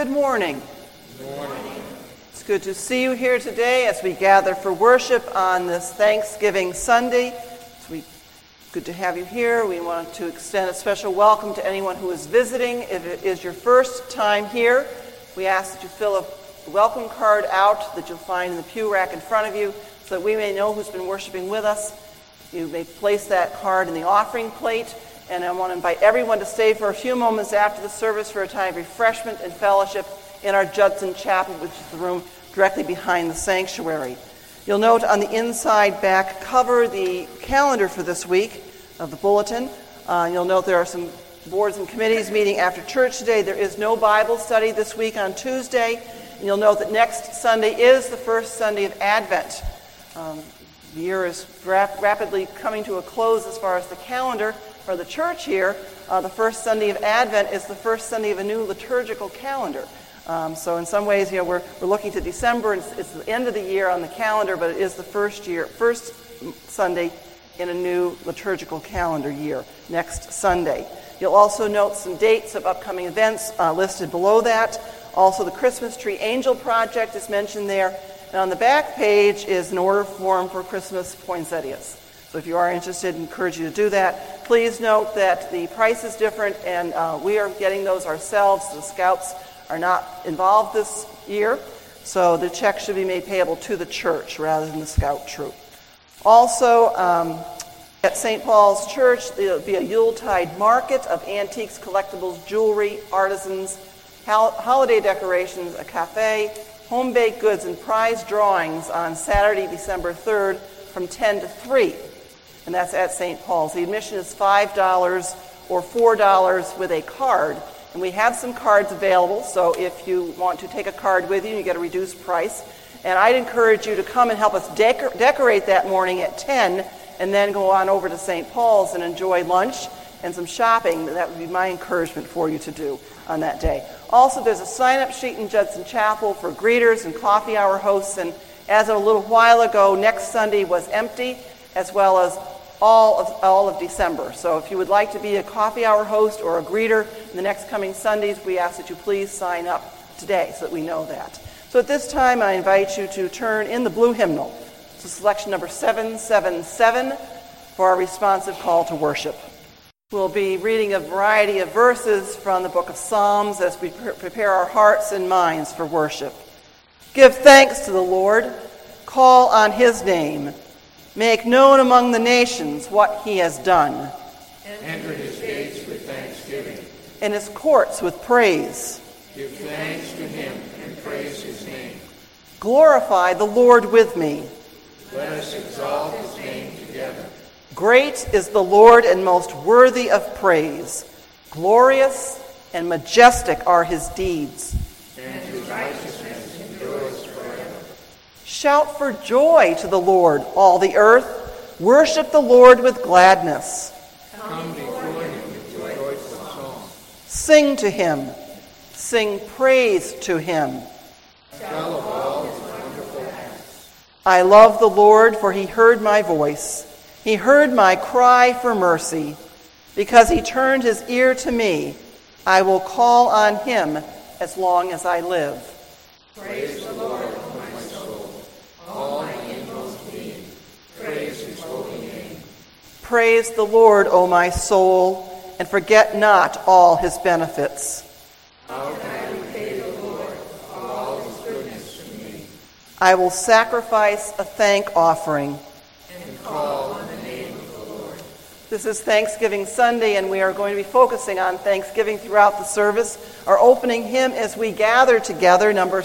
Good morning. Good morning. It's good to see you here today as we gather for worship on this Thanksgiving Sunday. Good to have you here. We want to extend a special welcome to anyone who is visiting. If it is your first time here, we ask that you fill a welcome card out that you'll find in the pew rack in front of you so that we may know who's been worshiping with us. You may place that card in the offering plate. And I want to invite everyone to stay for a few moments after the service for a time of refreshment and fellowship in our Judson Chapel, which is the room directly behind the sanctuary. You'll note on the inside back cover the calendar for this week of the bulletin. You'll note there are some boards and committees meeting after church today. There is no Bible study this week on Tuesday. And you'll note that next Sunday is the first Sunday of Advent. The year is rapidly coming to a close as far as the calendar for the church here. The first Sunday of Advent is the first Sunday of a new liturgical calendar. So in some ways, we're looking to December. It's the end of the year on the calendar, but it is the first Sunday in a new liturgical calendar year, next Sunday. You'll also note some dates of upcoming events listed below that. Also, the Christmas Tree Angel Project is mentioned there. And on the back page is an order form for Christmas poinsettias. So if you are interested, I encourage you to do that. Please note that the price is different, and we are getting those ourselves. The Scouts are not involved this year, so the check should be made payable to the church rather than the Scout troop. Also, at St. Paul's Church, there will be a Yuletide market of antiques, collectibles, jewelry, artisans, holiday decorations, a cafe, home-baked goods, and prize drawings on Saturday, December 3rd from 10 to 3. And that's at St. Paul's. The admission is $5 or $4 with a card. And we have some cards available, so if you want to take a card with you, you get a reduced price. And I'd encourage you to come and help us decorate that morning at 10 and then go on over to St. Paul's and enjoy lunch and some shopping. That would be my encouragement for you to do on that day. Also, there's a sign-up sheet in Judson Chapel for greeters and coffee hour hosts. And as of a little while ago, next Sunday was empty, as well as all of December. So if you would like to be a coffee hour host or a greeter in the next coming Sundays, we ask that you please sign up today so that we know that. So at this time, I invite you to turn in the blue hymnal to selection number 777 for our responsive call to worship. We'll be reading a variety of verses from the book of Psalms as we prepare our hearts and minds for worship. Give thanks to the Lord. Call on his name. Make known among the nations what he has done. Enter his gates with thanksgiving, and his courts with praise. Give thanks to him and praise his name. Glorify the Lord with me. Let us exalt his name together. Great is the Lord and most worthy of praise. Glorious and majestic are his deeds. And his righteousness endures forever. Shout for joy to the Lord, all the earth. Worship the Lord with gladness. Come before him with joyful song. Sing to him. Sing praise to him. Tell of all his wonderful acts. I love the Lord, for he heard my voice. He heard my cry for mercy. Because he turned his ear to me, I will call on him as long as I live. Praise the Lord, O my soul. All my inmost being, praise his holy name. Praise the Lord, O my soul, and forget not all his benefits. How can I repay the Lord for all his goodness to me? I will sacrifice a thank offering. And call on the name of the Lord. This is Thanksgiving Sunday, and we are going to be focusing on Thanksgiving throughout the service. Our opening hymn as we gather together, number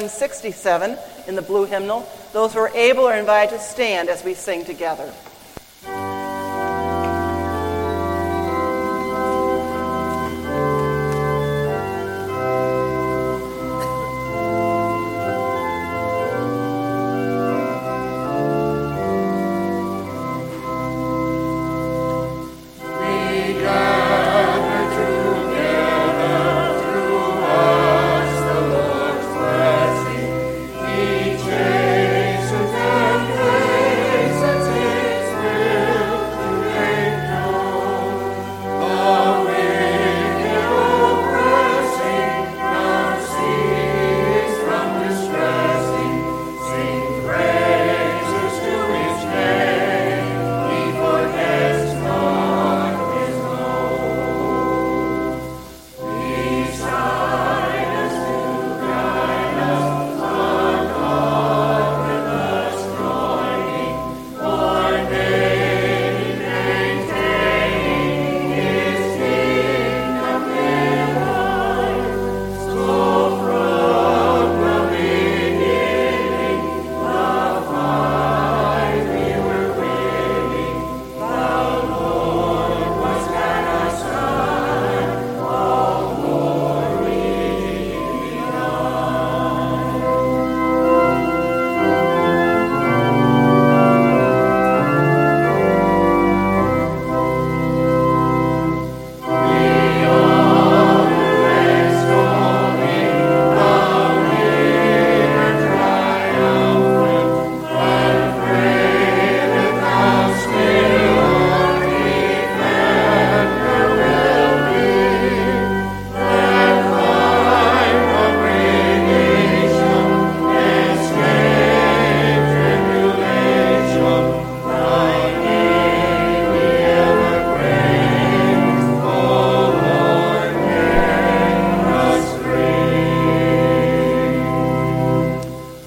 767 in the blue hymnal. Those who are able are invited to stand as we sing together.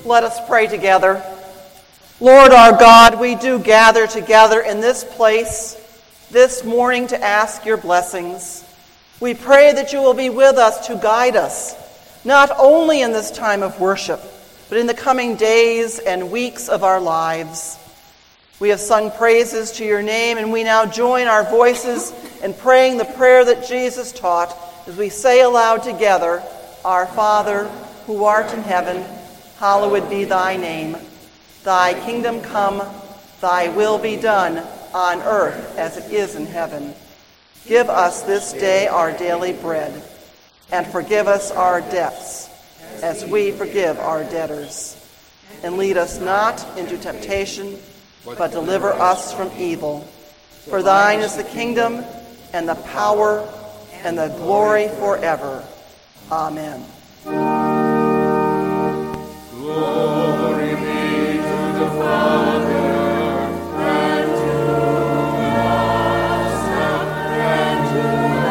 Let us pray together. Lord our God, we do gather together in this place this morning to ask your blessings. We pray that you will be with us to guide us, not only in this time of worship, but in the coming days and weeks of our lives. We have sung praises to your name, and we now join our voices in praying the prayer that Jesus taught as we say aloud together, Our Father, who art in heaven, hallowed be thy name. Thy kingdom come, thy will be done on earth as it is in heaven. Give us this day our daily bread, and forgive us our debts, as we forgive our debtors. And lead us not into temptation, but deliver us from evil. For thine is the kingdom, and the power, and the glory forever. Amen. Glory be to the Father, and to the Son, and to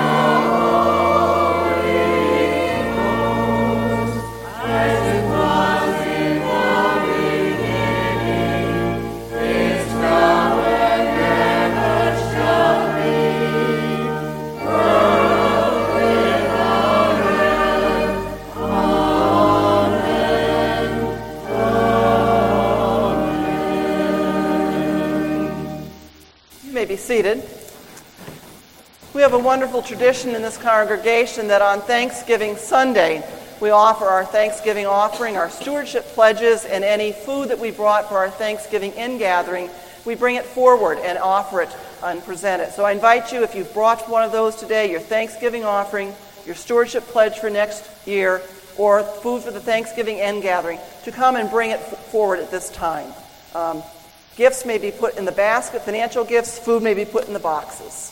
the Holy Ghost, as it was in the beginning, is now, and ever shall be, world without end. You may be seated. We have a wonderful tradition in this congregation that on Thanksgiving Sunday, we offer our Thanksgiving offering, our stewardship pledges, and any food that we brought for our Thanksgiving ingathering. We bring it forward and offer it and present it. So I invite you, if you've brought one of those today, your Thanksgiving offering, your stewardship pledge for next year, or food for the Thanksgiving ingathering, to come and bring it forward at this time. Gifts may be put in the basket, financial gifts, food may be put in the boxes.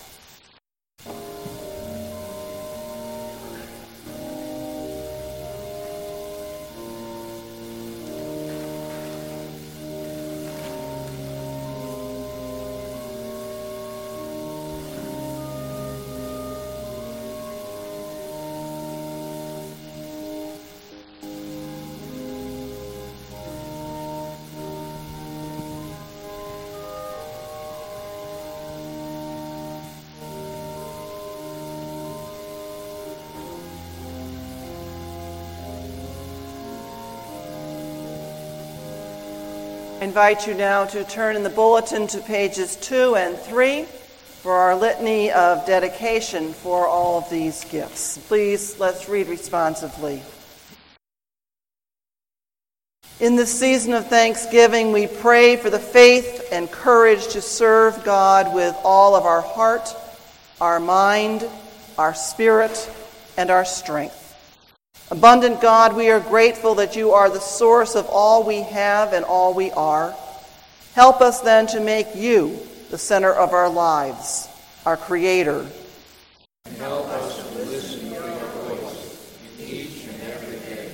I invite you now to turn in the bulletin to pages 2 and 3 for our litany of dedication for all of these gifts. Please, let's read responsively. In this season of Thanksgiving, we pray for the faith and courage to serve God with all of our heart, our mind, our spirit, and our strength. Abundant God, we are grateful that you are the source of all we have and all we are. Help us then to make you the center of our lives, our Creator. And help us to listen to your voice in each and every day.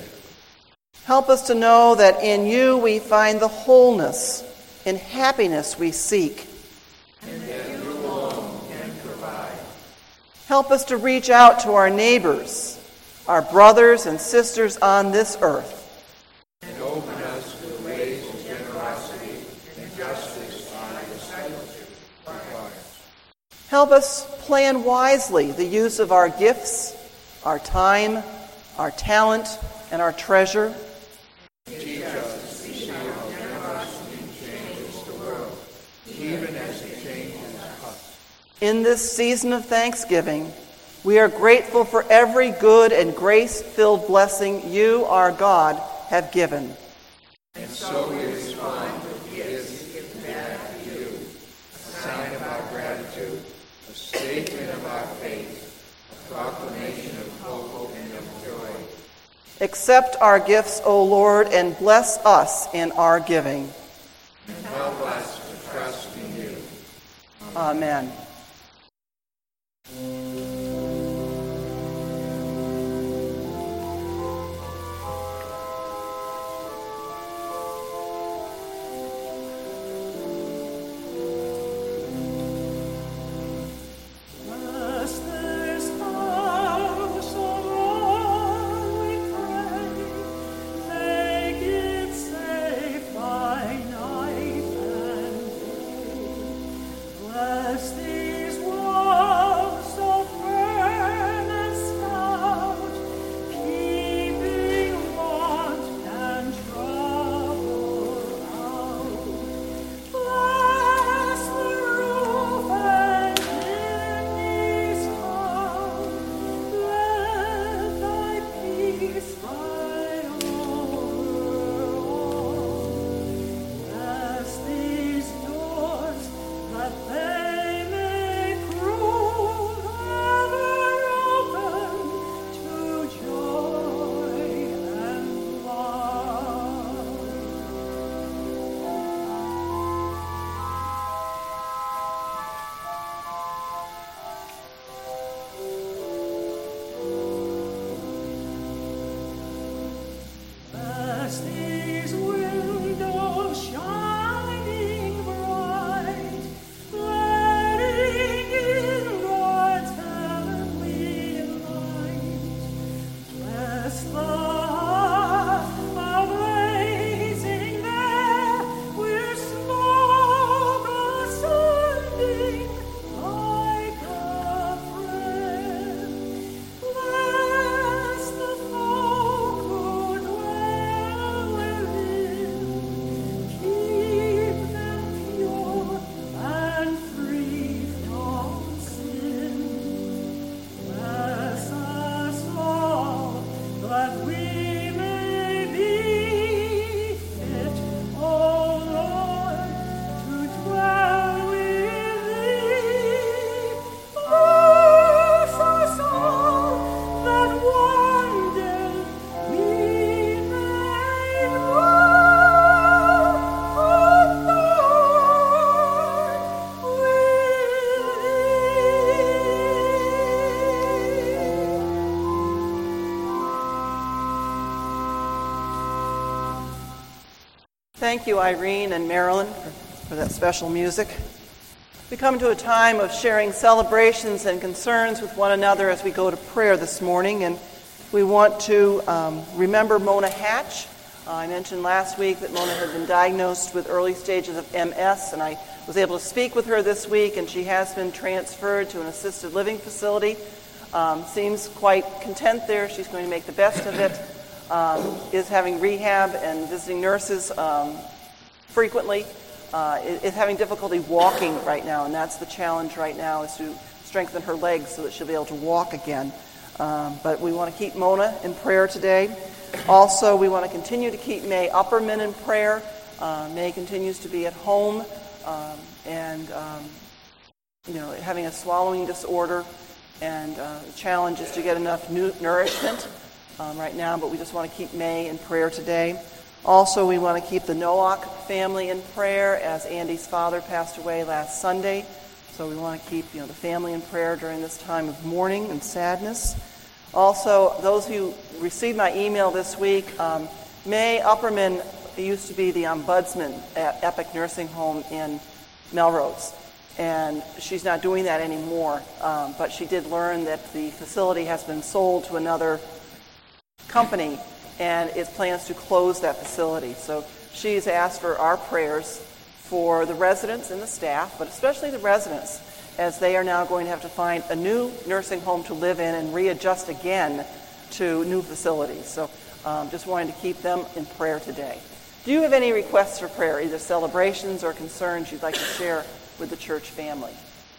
Help us to know that in you we find the wholeness and happiness we seek. And that you alone can provide. Help us to reach out to our neighbors, our brothers and sisters on this earth. And open us to the ways of generosity and justice our discipleship requires. Help us plan wisely the use of our gifts, our time, our talent, and our treasure. Teach us to see how generosity changes the world, even as it changes us. In this season of Thanksgiving, we are grateful for every good and grace-filled blessing you, our God, have given. And so we respond with gifts given back to you, a sign of our gratitude, a statement of our faith, a proclamation of hope and of joy. Accept our gifts, O Lord, and bless us in our giving. And help us to trust in you. Amen. Make it Thank you, Irene and Marilyn, for that special music. We come to a time of sharing celebrations and concerns with one another as we go to prayer this morning, and we want to remember Mona Hatch. I mentioned last week that Mona had been diagnosed with early stages of MS, and I was able to speak with her this week, and she has been transferred to an assisted living facility. Seems quite content there. She's going to make the best of it. Is having rehab and visiting nurses frequently. Is having difficulty walking right now, and that's the challenge right now, is to strengthen her legs so that she'll be able to walk again. But we want to keep Mona in prayer today. Also, we want to continue to keep May Upperman in prayer. May continues to be at home and having a swallowing disorder, and the challenge is to get enough nourishment right now, but we just want to keep May in prayer today. Also, we want to keep the Nowak family in prayer, as Andy's father passed away last Sunday. So we want to keep the family in prayer during this time of mourning and sadness. Also, those who received my email this week, May Upperman used to be the ombudsman at Epic Nursing Home in Melrose. And she's not doing that anymore, but she did learn that the facility has been sold to another company, and it plans to close that facility. So she's asked for our prayers for the residents and the staff, but especially the residents, as they are now going to have to find a new nursing home to live in and readjust again to new facilities. So just wanted to keep them in prayer today. Do you have any requests for prayer, either celebrations or concerns you'd like to share with the church family?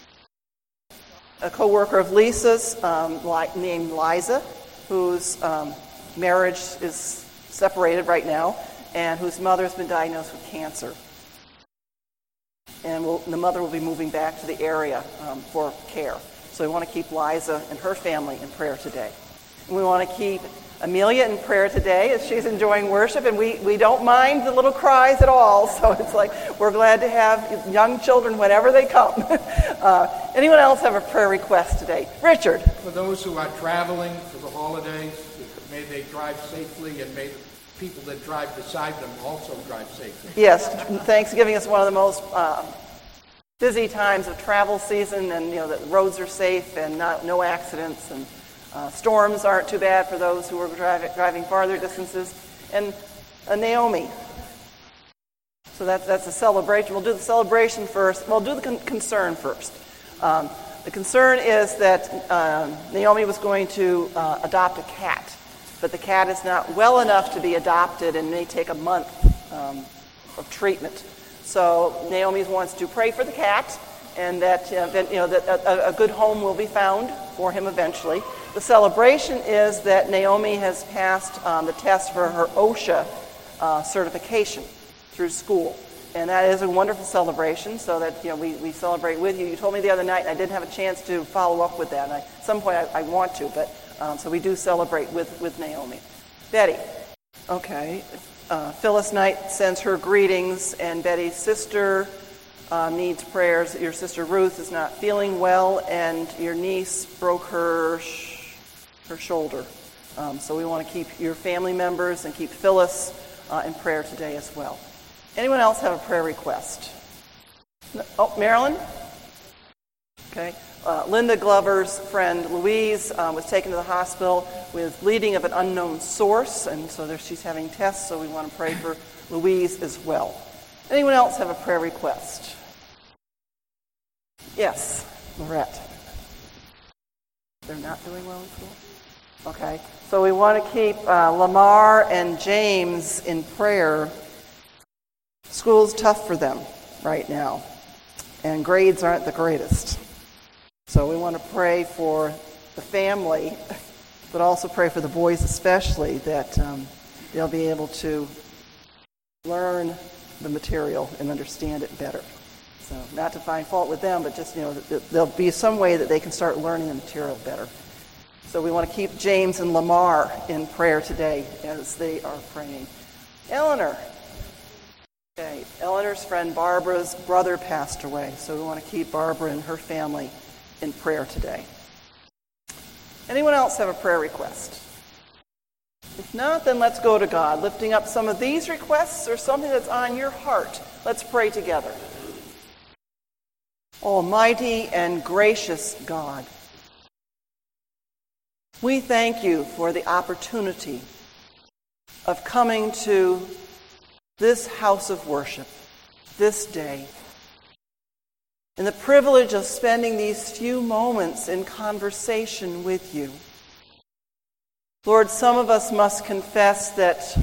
A co-worker of Lisa's named Liza, whose marriage is separated right now, and whose mother has been diagnosed with cancer. And the mother will be moving back to the area for care. So we want to keep Liza and her family in prayer today. And we want to keep Amelia in prayer today as she's enjoying worship, and we don't mind the little cries at all, so it's like we're glad to have young children whenever they come. Anyone else have a prayer request today? Richard. For those who are traveling for the holidays, may they drive safely, and may the people that drive beside them also drive safely. Yes, Thanksgiving is one of the most busy times of travel season, and the roads are safe and no accidents, and storms aren't too bad for those who are driving farther distances. And Naomi. So that's a celebration. We'll do the celebration first. We'll do the concern first. The concern is that Naomi was going to adopt a cat, but the cat is not well enough to be adopted and may take a month of treatment. So Naomi wants to pray for the cat, and that a good home will be found for him eventually. The celebration is that Naomi has passed the test for her OSHA certification through school. And that is a wonderful celebration, so that we celebrate with you. You told me the other night, and I didn't have a chance to follow up with that. And at some point I want to, but so we do celebrate with Naomi. Betty. Okay. Phyllis Knight sends her greetings, and Betty's sister needs prayers. Your sister Ruth is not feeling well, and your niece broke her shoulder. So we want to keep your family members and keep Phyllis in prayer today as well. Anyone else have a prayer request? Oh, Marilyn? Okay. Linda Glover's friend Louise was taken to the hospital with bleeding of an unknown source, and so she's having tests, so we want to pray for Louise as well. Anyone else have a prayer request? Yes, Lorette. They're not doing well in school? Okay. So we want to keep Lamar and James in prayer. School's tough for them right now, and grades aren't the greatest. So we want to pray for the family, but also pray for the boys especially, that they'll be able to learn the material and understand it better. So not to find fault with them, but just, there'll be some way that they can start learning the material better. So we want to keep James and Lamar in prayer today as they are praying. Eleanor. Okay, Eleanor's friend Barbara's brother passed away, so we want to keep Barbara and her family in prayer today. Anyone else have a prayer request? If not, then let's go to God, lifting up some of these requests or something that's on your heart. Let's pray together. Almighty and gracious God, we thank you for the opportunity of coming to this house of worship this day, and the privilege of spending these few moments in conversation with you. Lord, some of us must confess that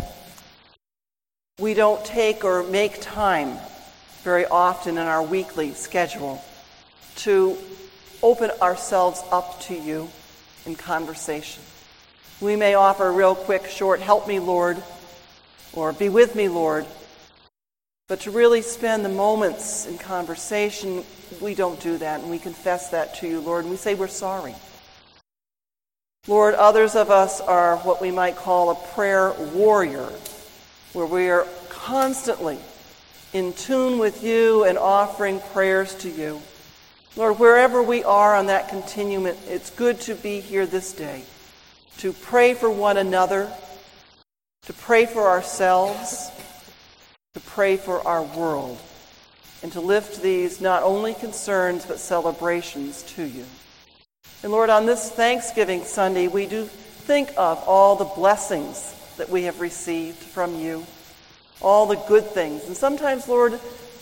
we don't take or make time very often in our weekly schedule to open ourselves up to you in conversation. We may offer a real quick, short, help me, Lord, or be with me, Lord. But to really spend the moments in conversation, we don't do that, and we confess that to you, Lord, and we say we're sorry. Lord, others of us are what we might call a prayer warrior, where we are constantly in tune with you and offering prayers to you. Lord, wherever we are on that continuum, it's good to be here this day, to pray for one another, to pray for ourselves, to pray for our world, and to lift these not only concerns but celebrations to you. And Lord, on this Thanksgiving Sunday, we do think of all the blessings that we have received from you, all the good things. And sometimes, Lord,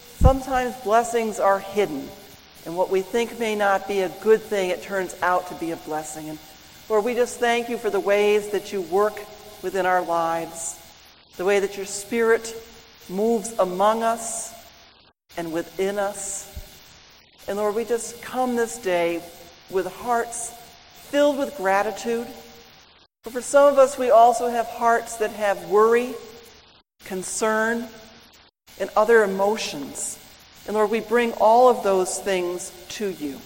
blessings are hidden. And what we think may not be a good thing, it turns out to be a blessing. And Lord, we just thank you for the ways that you work within our lives, the way that your Spirit moves among us and within us. And Lord, we just come this day with hearts filled with gratitude. But for some of us, we also have hearts that have worry, concern, and other emotions. And Lord, we bring all of those things to you.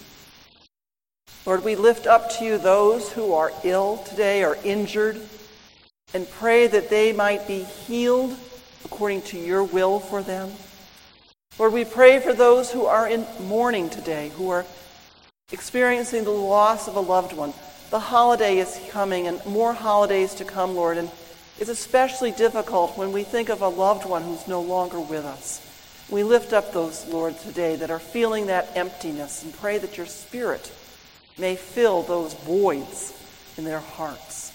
Lord, we lift up to you those who are ill today or injured and pray that they might be healed according to your will for them. Lord, we pray for those who are in mourning today, who are experiencing the loss of a loved one. The holiday is coming and more holidays to come, Lord, and it's especially difficult when we think of a loved one who's no longer with us. We lift up those, Lord, today that are feeling that emptiness and pray that your Spirit may fill those voids in their hearts.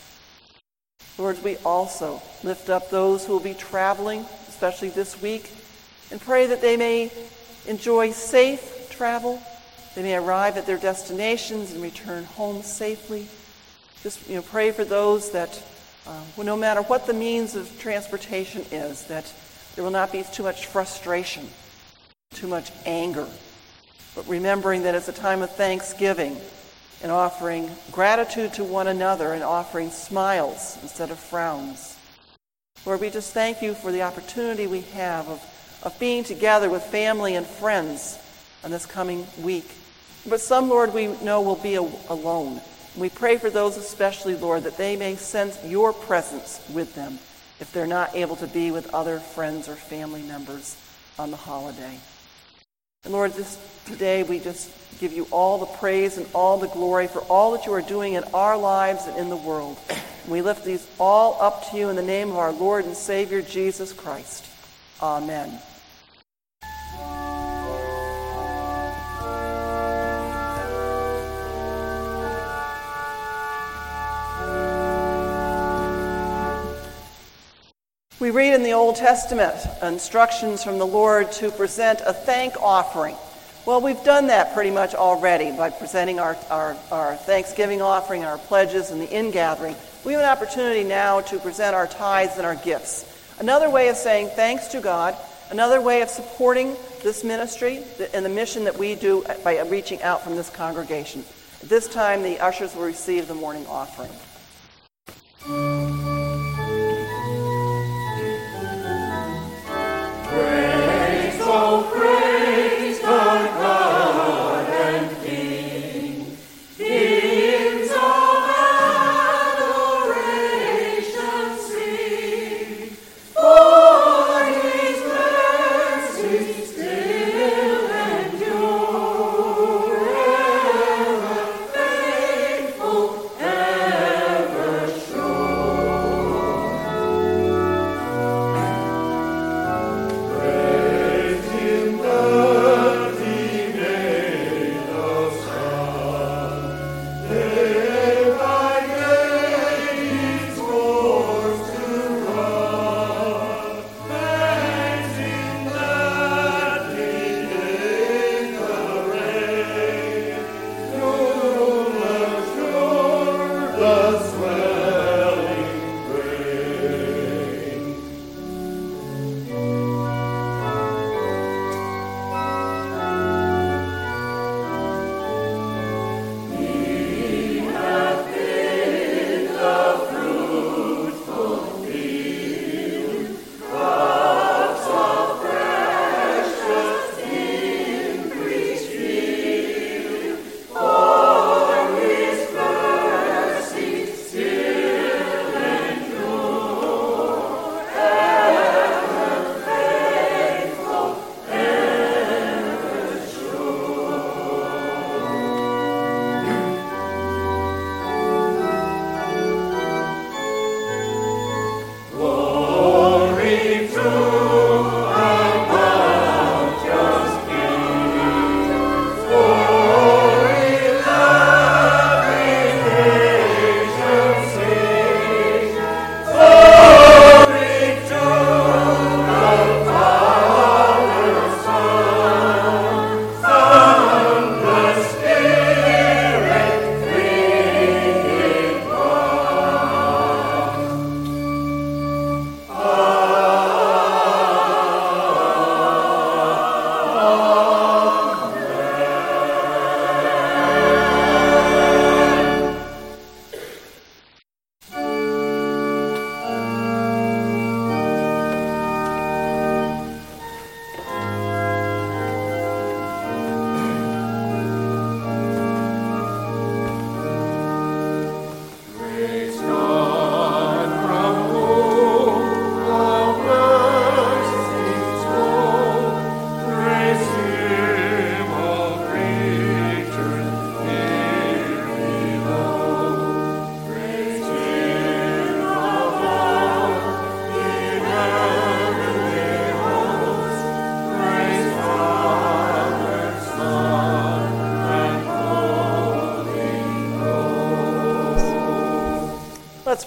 Lord, we also lift up those who will be traveling, especially this week, and pray that they may enjoy safe travel. They may arrive at their destinations and return home safely. Just pray for those that, no matter what the means of transportation is, that there will not be too much frustration, too much anger, but remembering that it's a time of thanksgiving and offering gratitude to one another and offering smiles instead of frowns. Lord, we just thank you for the opportunity we have of being together with family and friends on this coming week. But some, Lord, we know will be alone. We pray for those especially, Lord, that they may sense your presence with them if they're not able to be with other friends or family members on the holiday. And Lord, today we just give you all the praise and all the glory for all that you are doing in our lives and in the world. And we lift these all up to you in the name of our Lord and Savior, Jesus Christ. Amen. We read in the Old Testament instructions from the Lord to present a thank offering. Well, we've done that pretty much already by presenting our Thanksgiving offering, our pledges, and the ingathering. We have an opportunity now to present our tithes and our gifts. Another way of saying thanks to God, another way of supporting this ministry and the mission that we do by reaching out from this congregation. At this time, the ushers will receive the morning offering. Praise, oh praise our God and King. Hymns of adoration sing, for his mercies still endure, ever faithful, ever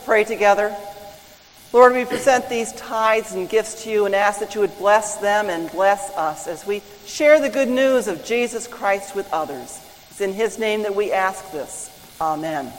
pray together. Lord, we present these tithes and gifts to you and ask that you would bless them and bless us as we share the good news of Jesus Christ with others. It's in his name that we ask this. Amen.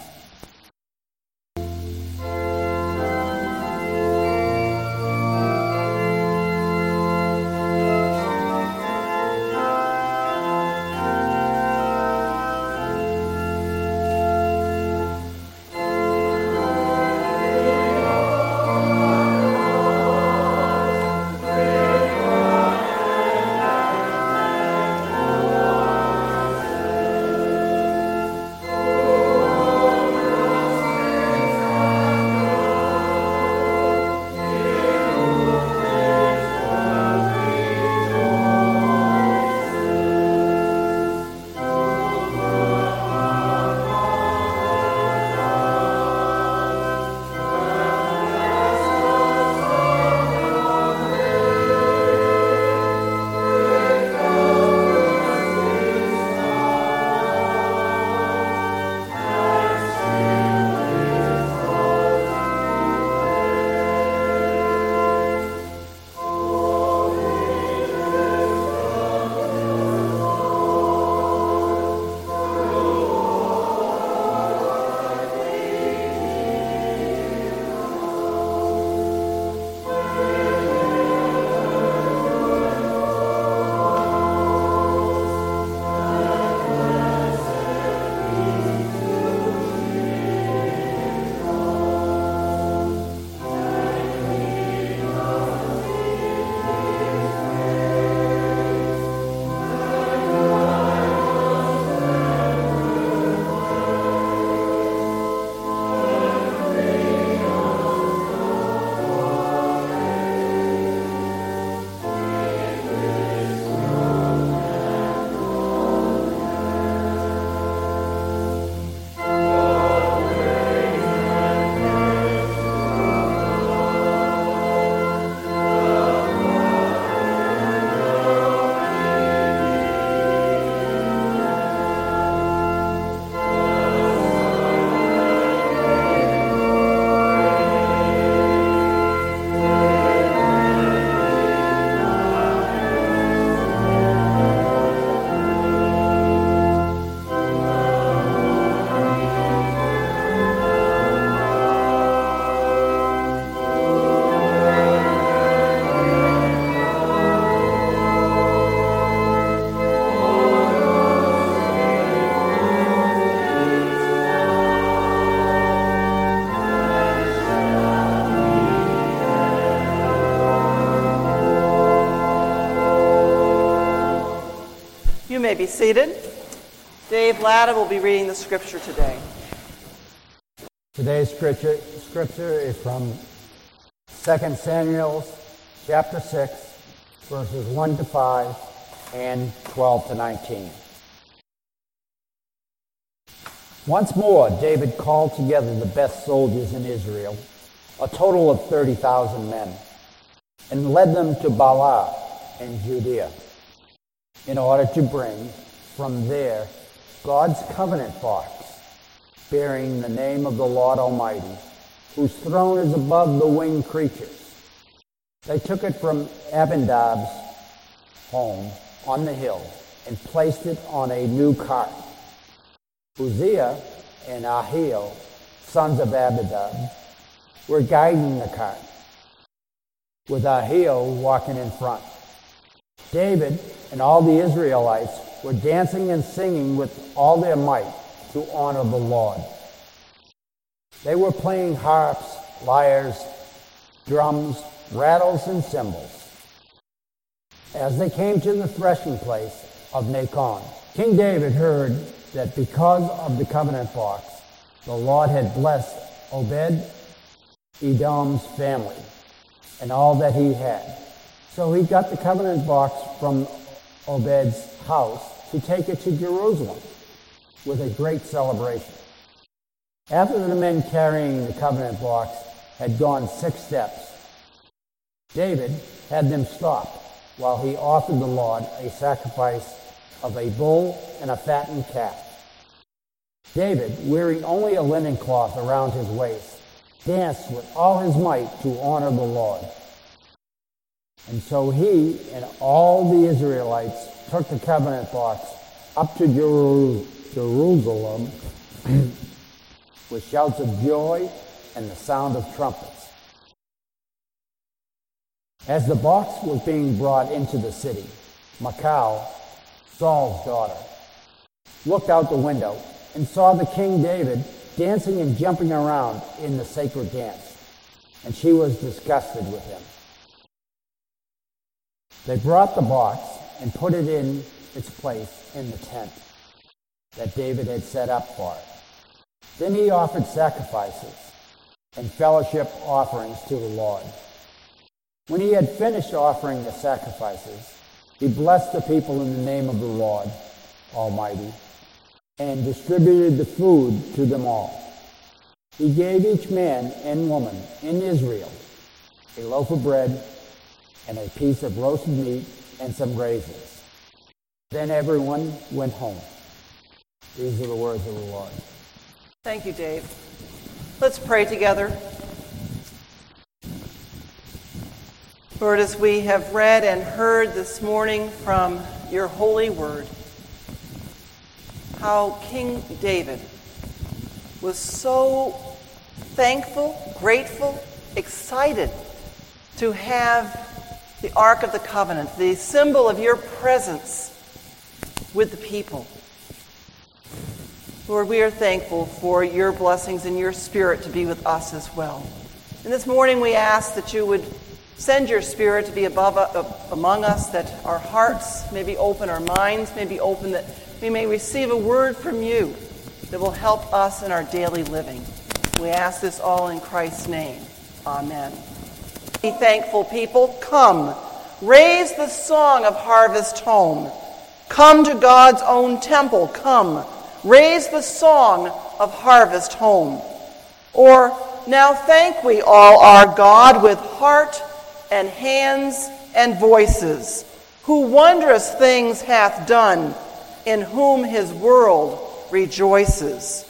You may be seated. Dave Latta will be reading the scripture today. Today's scripture is from 2 Samuel chapter 6, verses 1 to 5 and 12 to 19. Once more, David called together the best soldiers in Israel, a total of 30,000 men, and led them to Baalah in Judea, in order to bring from there God's covenant box, bearing the name of the Lord Almighty, whose throne is above the winged creatures. They took it from Abinadab's home on the hill and placed it on a new cart. Uzziah and Ahiel, sons of Abinadab, were guiding the cart, with Ahiel walking in front. David and all the Israelites were dancing and singing with all their might to honor the Lord. They were playing harps, lyres, drums, rattles, and cymbals. As they came to the threshing place of Nacon, King David heard that because of the covenant box, the Lord had blessed Obed-Edom's family and all that he had. So he got the covenant box from Obed's house to take it to Jerusalem with a great celebration. After the men carrying the covenant box had gone 6 steps, David had them stop while he offered the Lord a sacrifice of a bull and a fattened calf. David, wearing only a linen cloth around his waist, danced with all his might to honor the Lord. And so he and all the Israelites took the covenant box up to Jerusalem with shouts of joy and the sound of trumpets. As the box was being brought into the city, Michal, Saul's daughter, looked out the window and saw the King David dancing and jumping around in the sacred dance, and she was disgusted with him. They brought the box and put it in its place in the tent that David had set up for it. Then he offered sacrifices and fellowship offerings to the Lord. When he had finished offering the sacrifices, he blessed the people in the name of the Lord Almighty and distributed the food to them all. He gave each man and woman in Israel a loaf of bread and a piece of roasted meat and some raisins. Then everyone went home. These are the words of the Lord. Thank you, Dave. Let's pray together. Lord, as we have read and heard this morning from your holy word, how King David was so thankful, grateful, excited to have the Ark of the Covenant, the symbol of your presence with the people. Lord, we are thankful for your blessings and your Spirit to be with us as well. And this morning we ask that you would send your Spirit to be among us, that our hearts may be open, our minds may be open, that we may receive a word from you that will help us in our daily living. We ask this all in Christ's name. Amen. Be thankful, people. Come, raise the song of harvest home. Come to God's own temple. Come, raise the song of harvest home. Or, now thank we all our God with heart and hands and voices, who wondrous things hath done, in whom his world rejoices.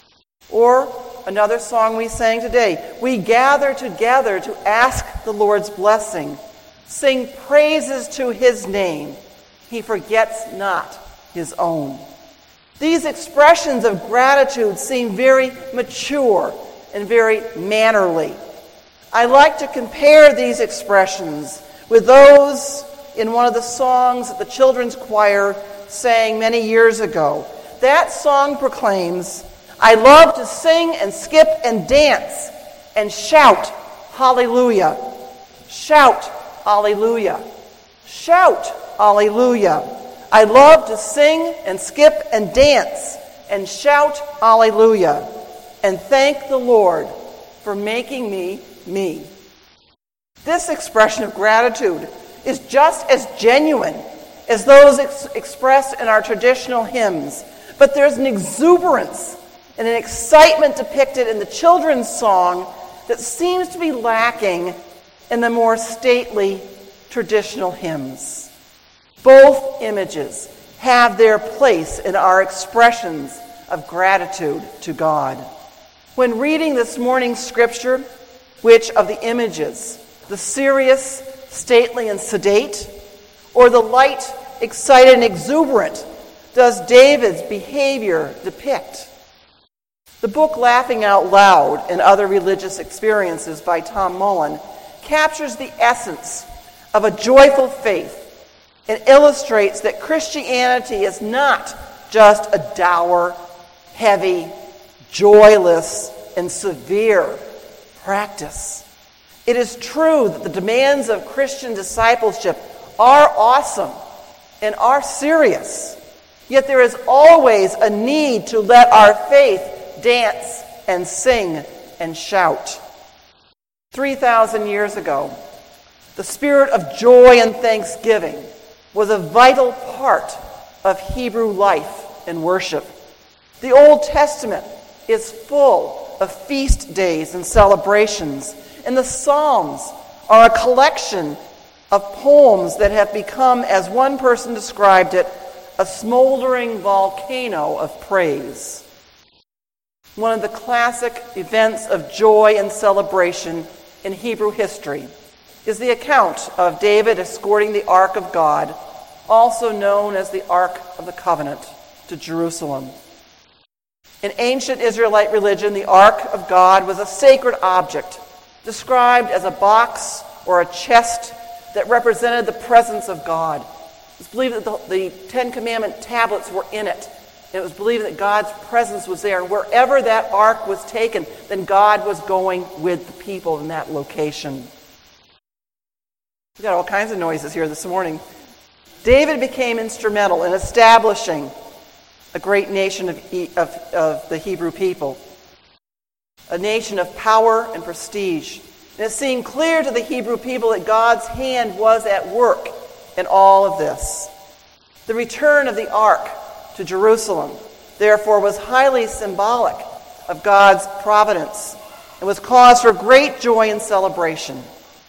Or, another song we sang today, we gather together to ask the Lord's blessing, sing praises to his name. He forgets not his own. These expressions of gratitude seem very mature and very mannerly. I like to compare these expressions with those in one of the songs that the children's choir sang many years ago. That song proclaims, I love to sing and skip and dance and shout hallelujah. Shout hallelujah. Shout hallelujah. I love to sing and skip and dance and shout hallelujah and thank the Lord for making me me. This expression of gratitude is just as genuine as those expressed in our traditional hymns, but there's an exuberance and an excitement depicted in the children's song that seems to be lacking in the more stately traditional hymns. Both images have their place in our expressions of gratitude to God. When reading this morning's scripture, which of the images, the serious, stately, and sedate, or the light, excited, and exuberant, does David's behavior depict? The book Laughing Out Loud and Other Religious Experiences by Tom Mullen captures the essence of a joyful faith and illustrates that Christianity is not just a dour, heavy, joyless, and severe practice. It is true that the demands of Christian discipleship are awesome and are serious, yet there is always a need to let our faith dance and sing and shout. 3,000 years ago, the spirit of joy and thanksgiving was a vital part of Hebrew life and worship. The Old Testament is full of feast days and celebrations, and the Psalms are a collection of poems that have become, as one person described it, a smoldering volcano of praise. One of the classic events of joy and celebration in Hebrew history is the account of David escorting the Ark of God, also known as the Ark of the Covenant, to Jerusalem. In ancient Israelite religion, the Ark of God was a sacred object, described as a box or a chest that represented the presence of God. It was believed that the Ten Commandment tablets were in it. It was believed that God's presence was there. And wherever that ark was taken, then God was going with the people in that location. We've got all kinds of noises here this morning. David became instrumental in establishing a great nation of the Hebrew people, a nation of power and prestige. And it seemed clear to the Hebrew people that God's hand was at work in all of this. The return of the ark to Jerusalem, therefore, was highly symbolic of God's providence and was cause for great joy and celebration.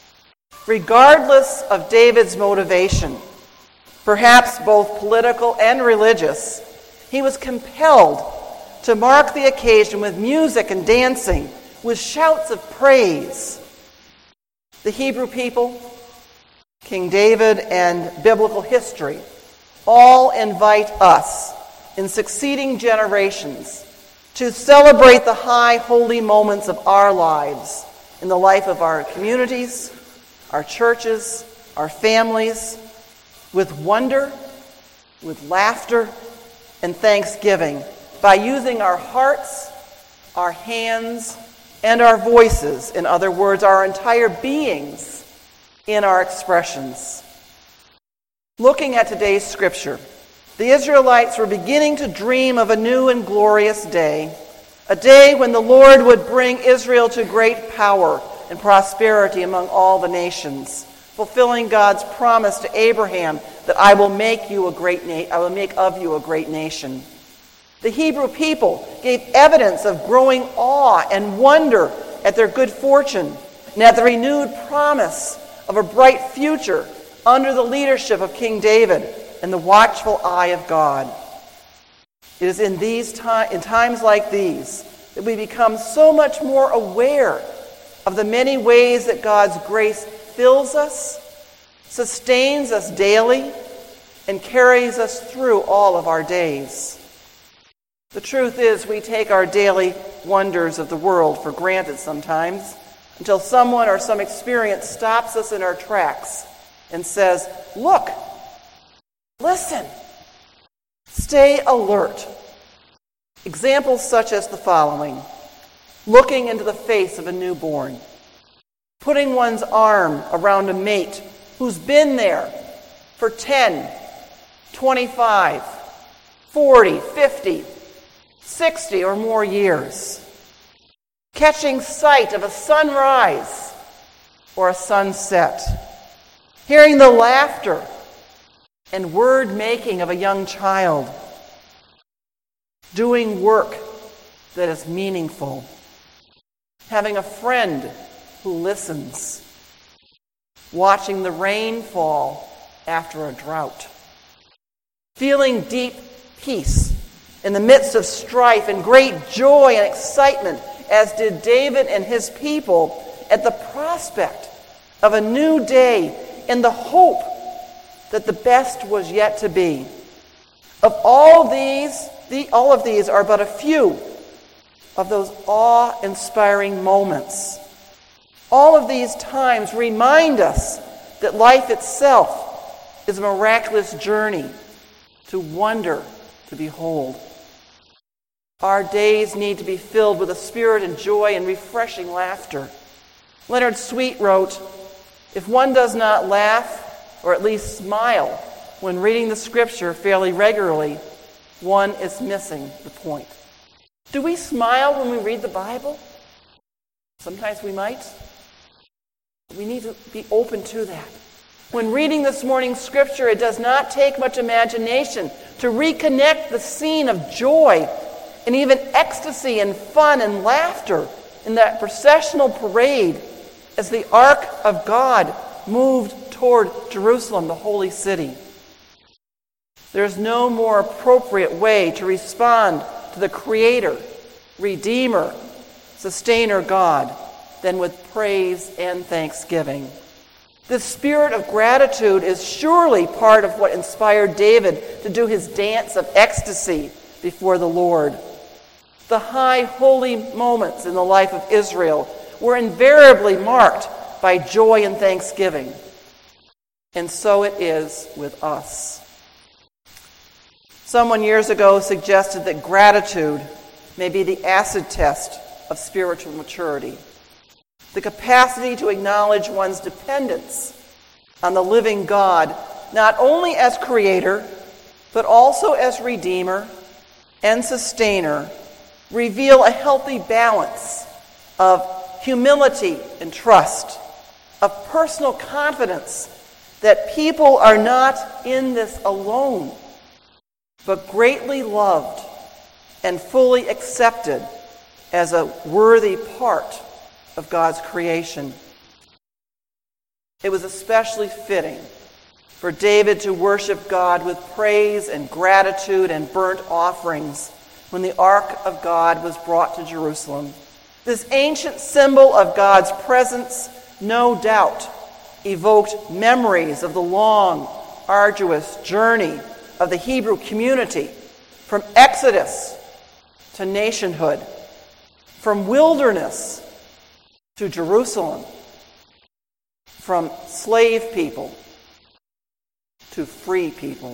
Regardless of David's motivation, perhaps both political and religious, he was compelled to mark the occasion with music and dancing, with shouts of praise. The Hebrew people, King David, and biblical history all invite us in succeeding generations to celebrate the high holy moments of our lives in the life of our communities, our churches, our families, with wonder, with laughter, and thanksgiving, by using our hearts, our hands, and our voices, in other words, our entire beings, in our expressions. Looking at today's scripture, the Israelites were beginning to dream of a new and glorious day, a day when the Lord would bring Israel to great power and prosperity among all the nations, fulfilling God's promise to Abraham that I will make of you a great nation. The Hebrew people gave evidence of growing awe and wonder at their good fortune and at the renewed promise of a bright future under the leadership of King David and the watchful eye of God. It is in times like these that we become so much more aware of the many ways that God's grace fills us, sustains us daily, and carries us through all of our days. The truth is, we take our daily wonders of the world for granted sometimes, until someone or some experience stops us in our tracks and says, "Look, listen, stay alert." Examples such as the following: looking into the face of a newborn, putting one's arm around a mate who's been there for 10, 25, 40, 50, 60 or more years, catching sight of a sunrise or a sunset, hearing the laughter and word-making of a young child, doing work that is meaningful, having a friend who listens, watching the rain fall after a drought, feeling deep peace in the midst of strife and great joy and excitement, as did David and his people at the prospect of a new day and the hope that the best was yet to be. Of all of these are but a few of those awe-inspiring moments. All of these times remind us that life itself is a miraculous journey to wonder, to behold. Our days need to be filled with a spirit and joy and refreshing laughter. Leonard Sweet wrote, "If one does not laugh, or at least smile, when reading the scripture fairly regularly, one is missing the point." Do we smile when we read the Bible? Sometimes we might. We need to be open to that. When reading this morning's scripture, it does not take much imagination to reconnect the scene of joy and even ecstasy and fun and laughter in that processional parade as the Ark of God moved toward Jerusalem, the holy city. There is no more appropriate way to respond to the Creator Redeemer, Sustainer God, than with praise and thanksgiving. This spirit of gratitude is surely part of what inspired David to do his dance of ecstasy before the Lord. The high holy moments in the life of Israel were invariably marked by joy and thanksgiving. And so it is with us. Someone years ago suggested that gratitude may be the acid test of spiritual maturity. The capacity to acknowledge one's dependence on the living God, not only as creator, but also as redeemer and sustainer, reveal a healthy balance of humility and trust, of personal confidence that people are not in this alone, but greatly loved and fully accepted as a worthy part of God's creation. It was especially fitting for David to worship God with praise and gratitude and burnt offerings when the Ark of God was brought to Jerusalem. This ancient symbol of God's presence, no doubt, evoked memories of the long, arduous journey of the Hebrew community from Exodus to nationhood, from wilderness to Jerusalem, from slave people to free people.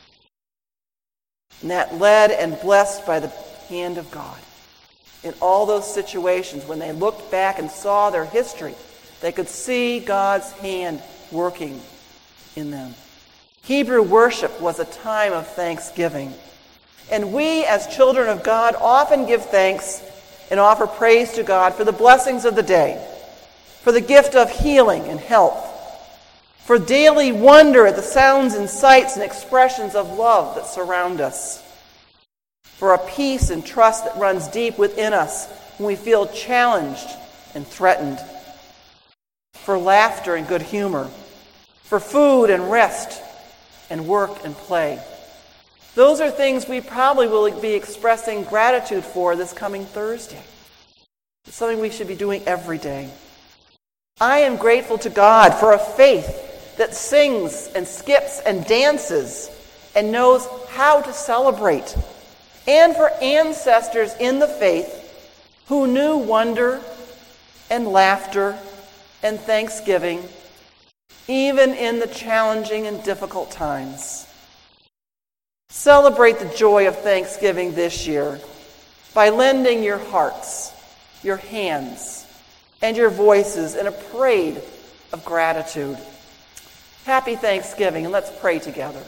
And that led and blessed by the hand of God. In all those situations, when they looked back and saw their history, they could see God's hand working in them. Hebrew worship was a time of thanksgiving. And we, as children of God, often give thanks and offer praise to God for the blessings of the day, for the gift of healing and health, for daily wonder at the sounds and sights and expressions of love that surround us, for a peace and trust that runs deep within us when we feel challenged and threatened, for laughter and good humor, for food and rest and work and play. Those are things we probably will be expressing gratitude for this coming Thursday. It's something we should be doing every day. I am grateful to God for a faith that sings and skips and dances and knows how to celebrate, and for ancestors in the faith who knew wonder and laughter and thanksgiving, even in the challenging and difficult times. Celebrate the joy of Thanksgiving this year by lending your hearts, your hands, and your voices in a parade of gratitude. Happy Thanksgiving, and let's pray together.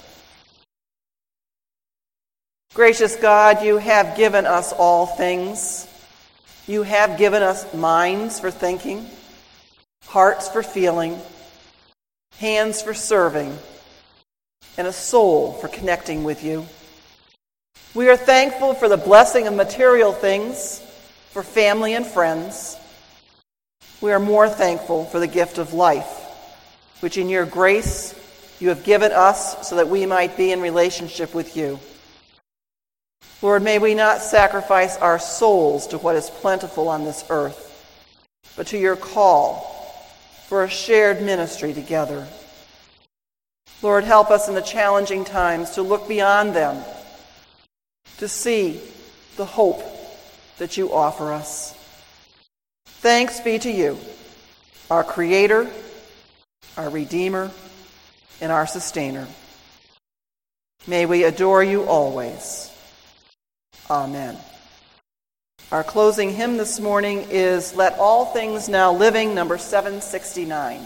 Gracious God, you have given us all things. You have given us minds for thinking, hearts for feeling, hands for serving, and a soul for connecting with you. We are thankful for the blessing of material things, for family and friends. We are more thankful for the gift of life, which in your grace you have given us so that we might be in relationship with you. Lord, may we not sacrifice our souls to what is plentiful on this earth, but to your call for a shared ministry together. Lord, help us in the challenging times to look beyond them, to see the hope that you offer us. Thanks be to you, our Creator, our Redeemer, and our Sustainer. May we adore you always. Amen. Our closing hymn this morning is Let All Things Now Living, number 769.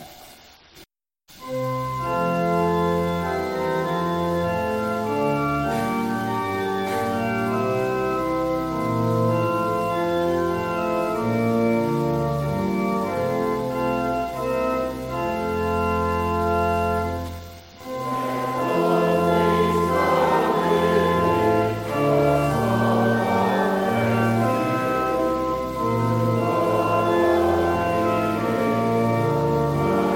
Amen.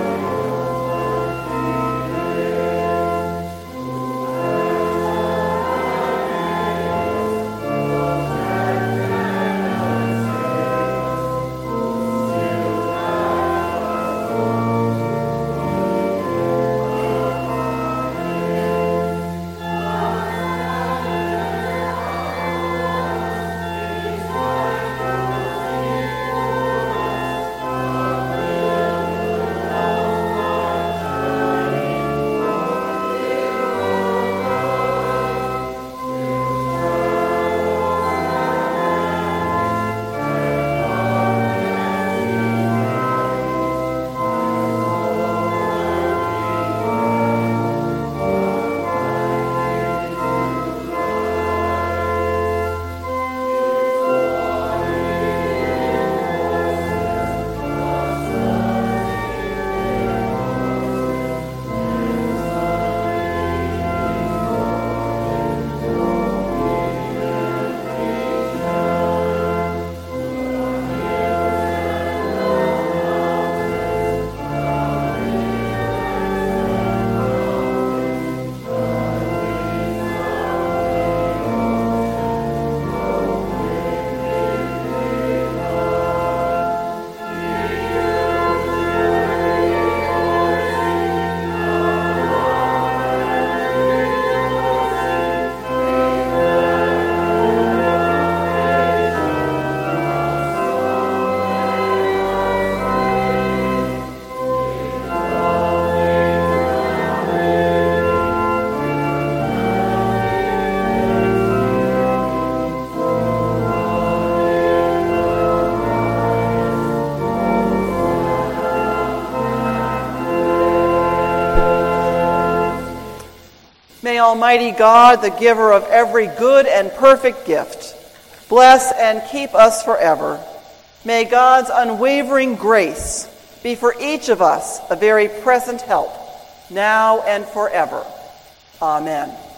May Almighty God, the giver of every good and perfect gift, bless and keep us forever. May God's unwavering grace be for each of us a very present help, now and forever. Amen.